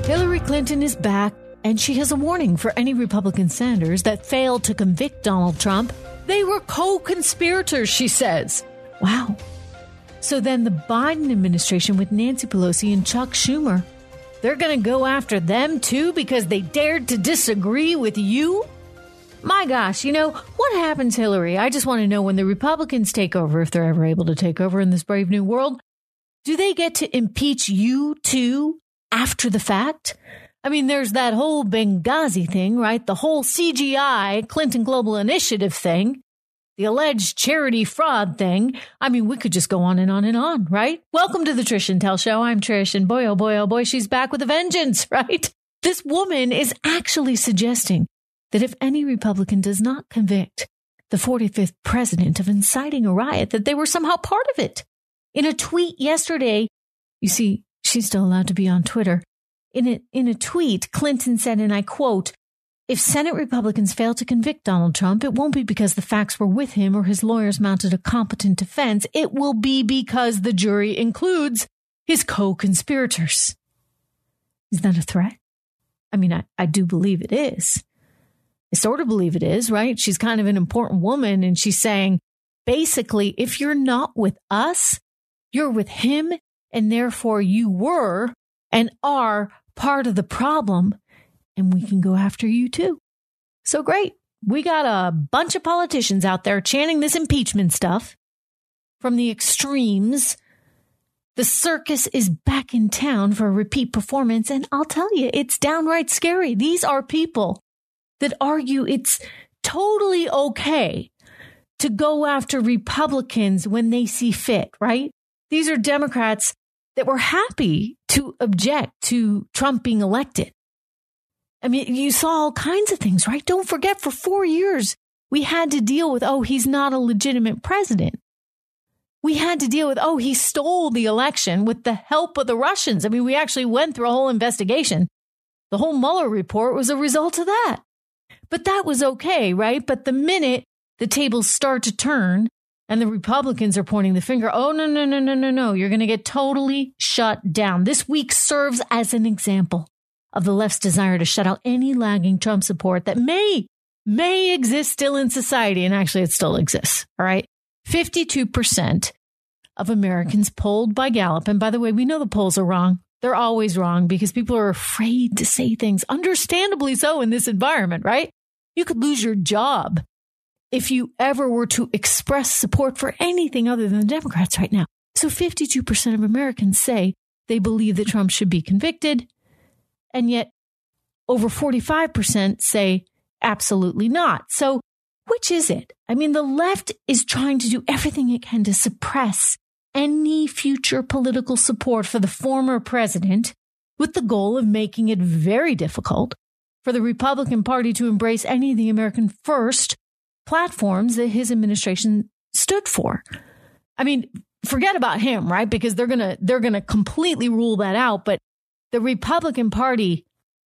Hillary Clinton is back, and she has a warning for any Republican senators that failed to convict Donald Trump. They were co-conspirators, she says. Wow. So then the Biden administration with Nancy Pelosi and Chuck Schumer, they're going to go after them too because they dared to disagree with you? My gosh, what happens, Hillary? I just want to know, when the Republicans take over, if they're ever able to take over in this brave new world, do they get to impeach you too after the fact? I mean, there's that whole Benghazi thing, right? The whole CGI, Clinton Global Initiative thing, the alleged charity fraud thing. I mean, we could just go on and on and on, right? Welcome to the Trish and Tell Show. I'm Trish, and boy, oh boy, she's back with a vengeance, right? This woman is actually suggesting that if any Republican does not convict the 45th president of inciting a riot, that they were somehow part of it. In a tweet yesterday, you see, she's still allowed to be on Twitter. In a tweet, Clinton said, and I quote, "If Senate Republicans fail to convict Donald Trump, it won't be because the facts were with him or his lawyers mounted a competent defense. It will be because the jury includes his co-conspirators." Is that a threat? I mean, I do believe it is. I sort of believe it is, right? She's kind of an important woman, and she's saying, basically, if you're not with us, you're with him, and therefore you were and are part of the problem, and we can go after you too. So great. We got a bunch of politicians out there chanting this impeachment stuff from the extremes. The circus is back in town for a repeat performance, and I'll tell you, it's downright scary. These are people that argue it's totally okay to go after Republicans when they see fit, right? These are Democrats that were happy to object to Trump being elected. I mean, you saw all kinds of things, right? Don't forget, for 4 years, we had to deal with, he's not a legitimate president. We had to deal with, he stole the election with the help of the Russians. I mean, we actually went through a whole investigation. The whole Mueller report was a result of that. But that was okay, right? But the minute the tables start to turn and the Republicans are pointing the finger, no, you're going to get totally shut down. This week serves as an example of the left's desire to shut out any lagging Trump support that may exist still in society. And actually, it still exists. All right. 52% of Americans polled by Gallup. And by the way, we know the polls are wrong. They're always wrong because people are afraid to say things, understandably so, in this environment, right? You could lose your job if you ever were to express support for anything other than the Democrats right now. So 52% of Americans say they believe that Trump should be convicted. And yet over 45% say absolutely not. So which is it? I mean, the left is trying to do everything it can to suppress any future political support for the former president, with the goal of making it very difficult for the Republican Party to embrace any of the American First platforms that his administration stood for. I mean, forget about him, right? Because they're gonna completely rule that out. But the Republican Party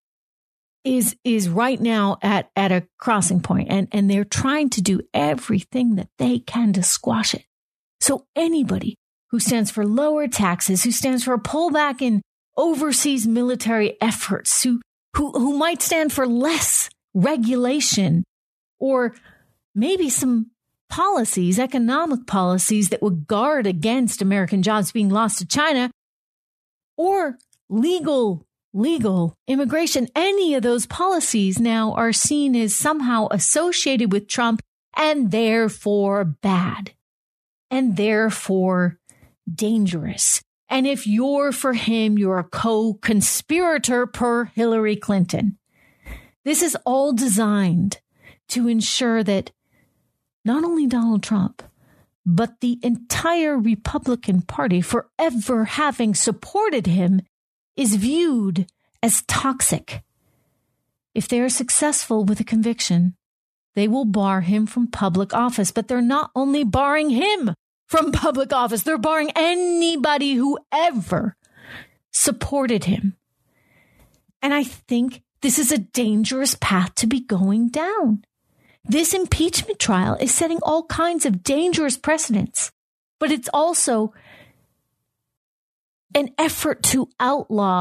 is right now at a crossing point, and they're trying to do everything that they can to squash it. So anybody who stands for lower taxes, who stands for a pullback in overseas military efforts, who might stand for less regulation, or maybe some policies, economic policies that would guard against American jobs being lost to China, or legal immigration. Any of those policies now are seen as somehow associated with Trump and therefore bad and therefore dangerous. And if you're for him, you're a co-conspirator per Hillary Clinton. This is all designed to ensure that not only Donald Trump, but the entire Republican Party, forever having supported him, is viewed as toxic. If they are successful with a conviction, they will bar him from public office. But they're not only barring him from public office, they're barring anybody who ever supported him. And I think this is a dangerous path to be going down. This impeachment trial is setting all kinds of dangerous precedents, but it's also an effort to outlaw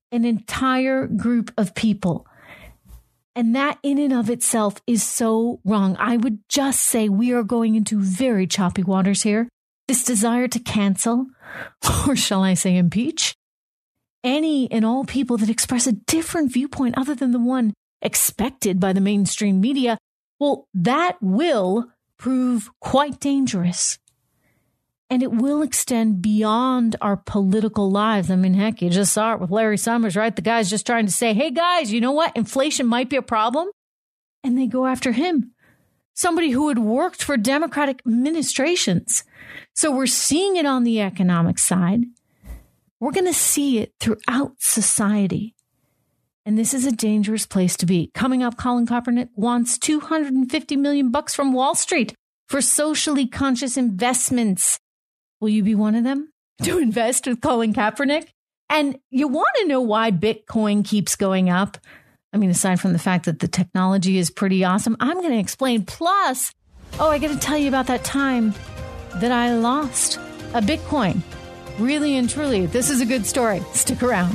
an entire group of people. And that in and of itself is so wrong. I would just say we are going into very choppy waters here. This desire to cancel, or shall I say impeach, any and all people that express a different viewpoint other than the one expected by the mainstream media, well, that will prove quite dangerous. And it will extend beyond our political lives. I mean, heck, you just saw it with Larry Summers, right? The guy's just trying to say, hey, guys, you know what? Inflation might be a problem. And they go after him, somebody who had worked for Democratic administrations. So we're seeing it on the economic side. We're going to see it throughout society. And this is a dangerous place to be. Coming up, Colin Kaepernick wants $250 million from Wall Street for socially conscious investments. Will you be one of them to invest with Colin Kaepernick? And you want to know why Bitcoin keeps going up? I mean, aside from the fact that the technology is pretty awesome, I'm going to explain. Plus, I got to tell you about that time that I lost a Bitcoin. Really and truly, this is a good story. Stick around.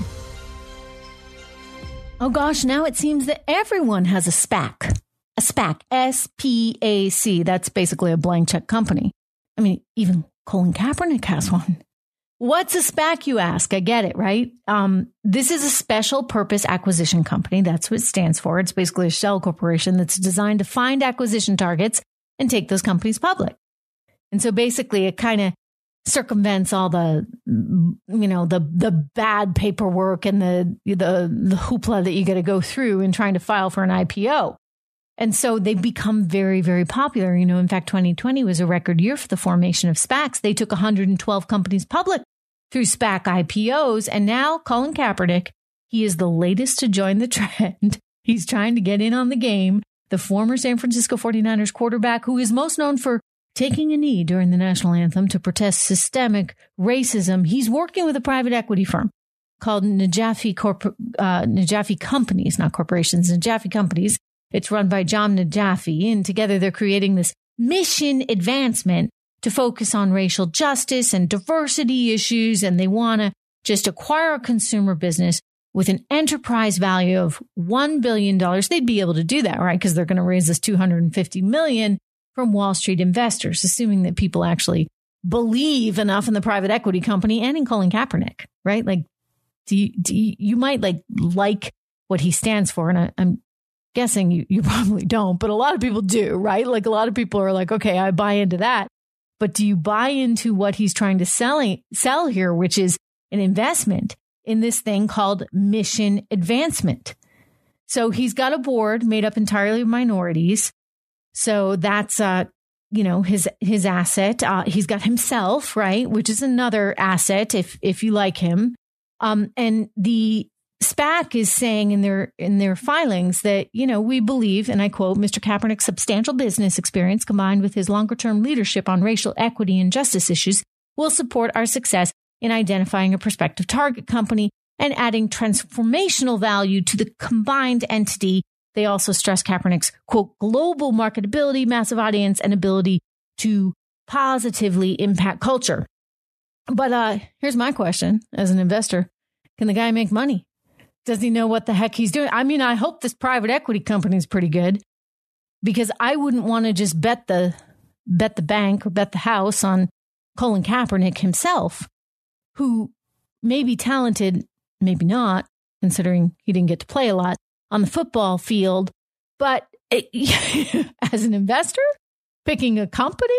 Oh gosh, now it seems that everyone has a SPAC. A SPAC, S-P-A-C. That's basically a blank check company. I mean, even Colin Kaepernick has one. What's a SPAC, you ask? I get it, right? This is a special purpose acquisition company. That's what it stands for. It's basically a shell corporation that's designed to find acquisition targets and take those companies public. And so basically it kind of circumvents all the, the bad paperwork and the hoopla that you got to go through in trying to file for an IPO. And so they've become very, very popular. You know, in fact, 2020 was a record year for the formation of SPACs. They took 112 companies public through SPAC IPOs. And now Colin Kaepernick, he is the latest to join the trend. He's trying to get in on the game. The former San Francisco 49ers quarterback, who is most known for taking a knee during the national anthem to protest systemic racism. He's working with a private equity firm called Najafi Companies, not corporations, Najafi Companies. It's run by John Najafi, and together they're creating this mission advancement to focus on racial justice and diversity issues. And they want to just acquire a consumer business with an enterprise value of $1 billion. They'd be able to do that, right? Because they're going to raise this $250 million from Wall Street investors, assuming that people actually believe enough in the private equity company and in Colin Kaepernick, right? Like, you might like what he stands for. And I'm guessing you probably don't, but a lot of people do, right? Like a lot of people are like, okay, I buy into that. But do you buy into what he's trying to sell here, which is an investment in this thing called mission advancement? So he's got a board made up entirely of minorities. So that's, his asset. He's got himself, right? Which is another asset if you like him. And the SPAC is saying in their filings that, we believe, and I quote, Mr. Kaepernick's substantial business experience combined with his longer term leadership on racial equity and justice issues will support our success in identifying a prospective target company and adding transformational value to the combined entity. They also stress Kaepernick's, quote, global marketability, massive audience, and ability to positively impact culture. But here's my question as an investor. Can the guy make money? Does he know what the heck he's doing? I mean, I hope this private equity company is pretty good, because I wouldn't want to just bet the bank or bet the house on Colin Kaepernick himself, who may be talented, maybe not, considering he didn't get to play a lot on the football field. But as an investor, picking a company,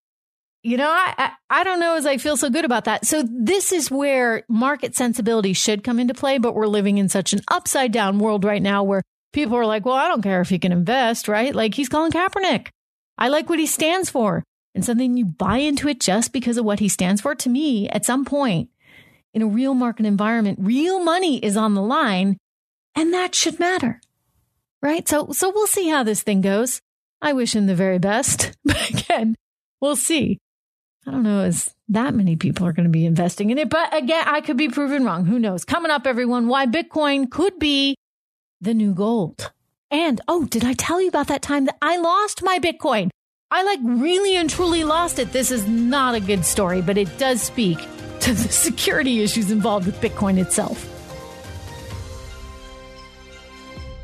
I don't know as I feel so good about that. So this is where market sensibility should come into play. But we're living in such an upside down world right now where people are like, well, I don't care if he can invest, right? Like, he's Colin Kaepernick. I like what he stands for. And something you buy into it just because of what he stands for. To me, at some point in a real market environment, real money is on the line, and that should matter, right? So we'll see how this thing goes. I wish him the very best, but again, we'll see. I don't know as that many people are going to be investing in it, but again, I could be proven wrong. Who knows? Coming up, everyone, why Bitcoin could be the new gold. And, did I tell you about that time that I lost my Bitcoin? I really and truly lost it. This is not a good story, but it does speak to the security issues involved with Bitcoin itself.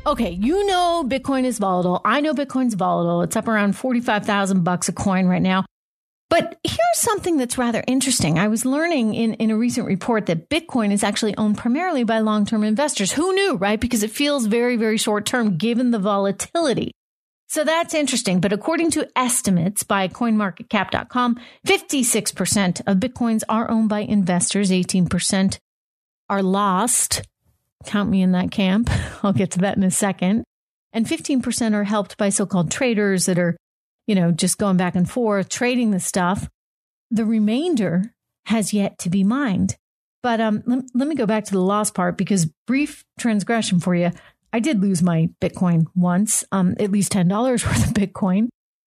Okay, you know Bitcoin is volatile. I know Bitcoin's volatile. It's up around $45,000 a coin right now. But here's something that's rather interesting. I was learning in a recent report that Bitcoin is actually owned primarily by long-term investors. Who knew, right? Because it feels very, very short-term given the volatility. So that's interesting. But according to estimates by CoinMarketCap.com, 56% of Bitcoins are owned by investors. 18% are lost. Count me in that camp. I'll get to that in a second. And 15% are helped by so-called traders that are, just going back and forth, trading the stuff. The remainder has yet to be mined. But let me go back to the loss part, because brief transgression for you. I did lose my Bitcoin once, at least $10 worth of Bitcoin,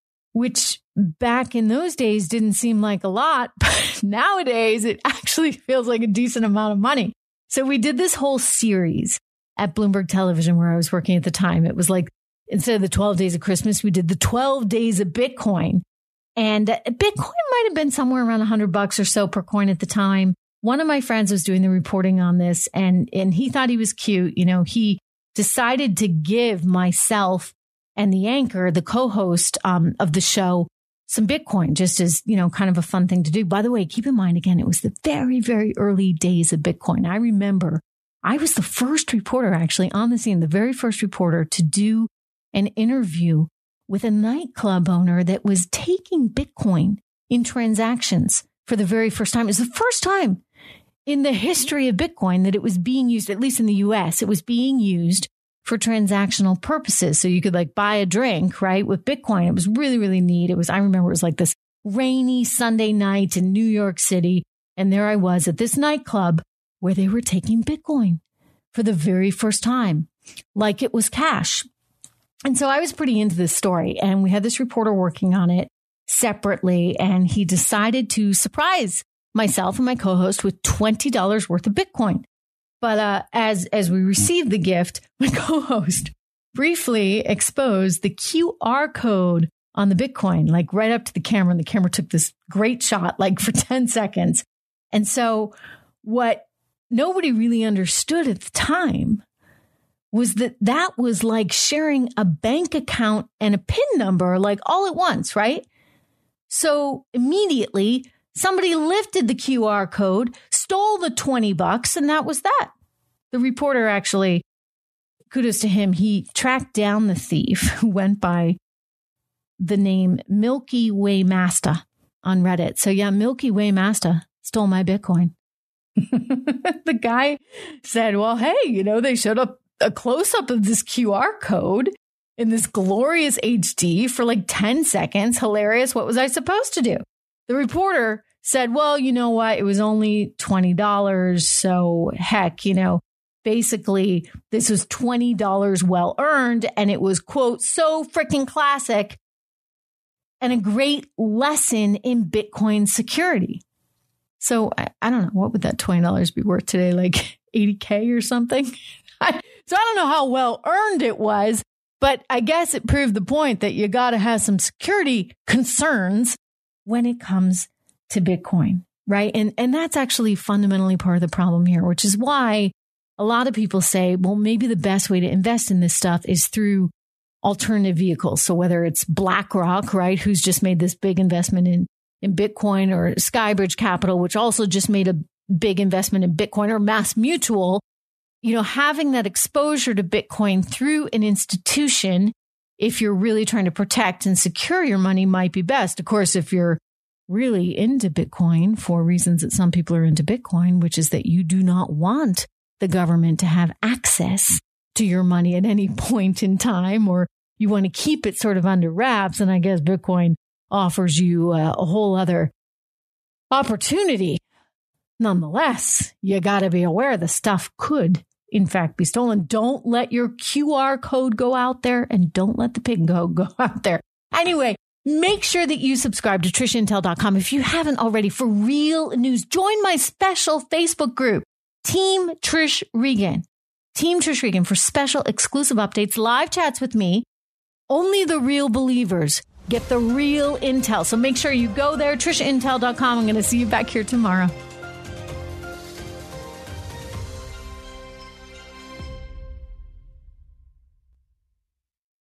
which back in those days didn't seem like a lot. But nowadays, it actually feels like a decent amount of money. So we did this whole series at Bloomberg Television where I was working at the time. It was like, instead of the 12 days of Christmas, we did the 12 days of Bitcoin. And Bitcoin might have been somewhere around $100 or so per coin at the time. One of my friends was doing the reporting on this, and he thought he was cute. He decided to give myself and the anchor, the co-host of the show, some Bitcoin, just as, kind of a fun thing to do. By the way, keep in mind, again, it was the very, very early days of Bitcoin. I remember I was the first reporter actually on the scene, the very first reporter to do an interview with a nightclub owner that was taking Bitcoin in transactions for the very first time. It was the first time in the history of Bitcoin that it was being used, at least in the US, it was being used for transactional purposes. So you could buy a drink, right, with Bitcoin. It was really, really neat. I remember it was like this rainy Sunday night in New York City. And there I was at this nightclub where they were taking Bitcoin for the very first time, like it was cash. And so I was pretty into this story, and we had this reporter working on it separately, and he decided to surprise myself and my co-host with $20 worth of Bitcoin. But as we received the gift, my co-host briefly exposed the QR code on the Bitcoin, right up to the camera. And the camera took this great shot, for 10 seconds. And so what nobody really understood at the time was that was like sharing a bank account and a PIN number, all at once, right? So immediately, somebody lifted the QR code, stole the $20, and that was that. The reporter actually, kudos to him, he tracked down the thief who went by the name Milky Way Master on Reddit. So yeah, Milky Way Master stole my Bitcoin. The guy said, well, hey, they showed up a close-up of this QR code in this glorious HD for 10 seconds. Hilarious. What was I supposed to do? The reporter said, well, you know what? It was only $20. So heck, basically this was $20 well earned. And it was, quote, so freaking classic and a great lesson in Bitcoin security. So I don't know. What would that $20 be worth today? $80K or something? So I don't know how well earned it was, but I guess it proved the point that you got to have some security concerns when it comes to Bitcoin, right? And that's actually fundamentally part of the problem here, which is why a lot of people say, well, maybe the best way to invest in this stuff is through alternative vehicles. So whether it's BlackRock, right, who's just made this big investment in Bitcoin, or Skybridge Capital, which also just made a big investment in Bitcoin, or MassMutual, having that exposure to Bitcoin through an institution, if you're really trying to protect and secure your money, might be best. Of course, if you're really into Bitcoin for reasons that some people are into Bitcoin, which is that you do not want the government to have access to your money at any point in time, or you want to keep it sort of under wraps. And I guess Bitcoin offers you a whole other opportunity. Nonetheless, you got to be aware the stuff could, in fact, be stolen. Don't let your QR code go out there, and don't let the pin code go out there. Anyway, make sure that you subscribe to TrishIntel.com if you haven't already for real news. Join my special Facebook group, Team Trish Regan. Team Trish Regan, for special exclusive updates, live chats with me. Only the real believers get the real intel. So make sure you go there, TrishIntel.com. I'm going to see you back here tomorrow.